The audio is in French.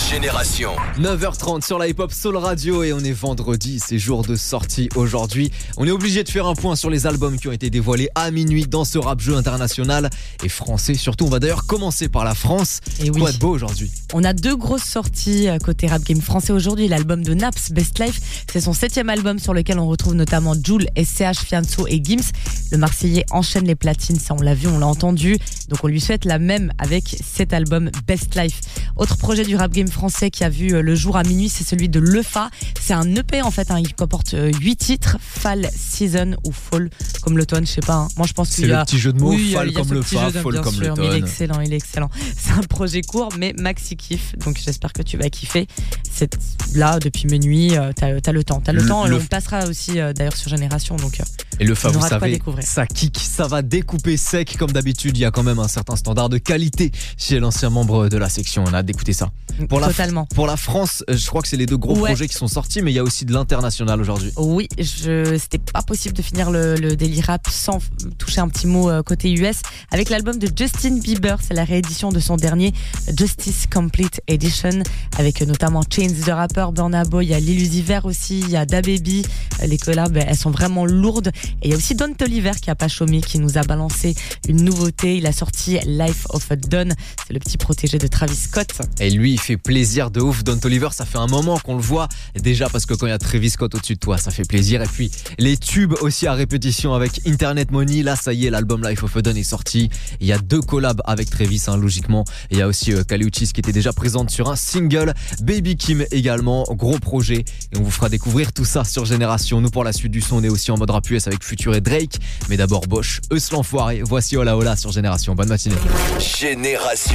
Génération. 9h30 sur la hip-hop Soul Radio et on est vendredi, c'est jour de sortie aujourd'hui. On est obligé de faire un point sur les albums qui ont été dévoilés à minuit dans ce rap jeu international et français. Surtout, on va d'ailleurs commencer par la France. Et oui. Quoi de beau aujourd'hui? On a 2 grosses sorties côté rap game français aujourd'hui. L'album de Naps, Best Life, c'est son 7e album sur lequel on retrouve notamment Jul, SCH, Fianso et Gims. Le Marseillais enchaîne les platines, ça on l'a vu, on l'a entendu. Donc on lui souhaite la même avec cet album Best Life. Autre projet du rap game français qui a vu le jour à minuit, c'est celui de Lefa. C'est un EP en fait, il comporte 8 titres, Fall, Season ou Fall comme l'automne, je sais pas. Moi je pense C'est qu'il y le a petit jeu de mots, oui, Fall comme le Fa, Fall comme sûr, l'automne. mais il est excellent. C'est un projet court mais maxi kiff, donc j'espère que tu vas kiffer. C'est là depuis minuit, t'as le temps. On passera aussi d'ailleurs sur Génération, donc et le Fa, vous savez, découvrir. ça kick, ça va découper sec comme d'habitude. Il y a quand même un certain standard de qualité chez l'ancien membre de la section. On a hâte d'écouter ça. Totalement. Pour la France, je crois que c'est les 2 gros projets qui sont sortis, mais il y a aussi de l'international aujourd'hui. Oui, c'était pas possible de finir le Daily Rap sans toucher un petit mot côté US avec l'album de Justin Bieber. C'est la réédition de son dernier Justice Complete Edition avec notamment Chainz the Rapper, Burna Boy, il y a Lil Uzi Vert aussi, il y a DaBaby. Les collabs, elles sont vraiment lourdes. Et il y a aussi Don Toliver qui a pas chômé, qui nous a balancé une nouveauté. Il a sorti Life of a Don. C'est le petit protégé de Travis Scott. Et lui, il fait plaisir de ouf. Don Toliver, ça fait un moment qu'on le voit. Déjà parce que quand il y a Travis Scott au-dessus de toi, ça fait plaisir. Et puis les tubes aussi à répétition avec Internet Money. Là, ça y est, l'album Life of a Don est sorti. Il y a 2 collabs avec Travis, logiquement. Et il y a aussi Kali Uchis qui était déjà présente sur un single. Baby Kim également, gros projet. Et on vous fera découvrir tout ça sur Génération. Nous, pour la suite du son, on est aussi en mode rap US avec Future et Drake. Mais d'abord, Bosch, Eus l'enfoiré. Voici Hola Hola sur Génération. Bonne matinée. Génération.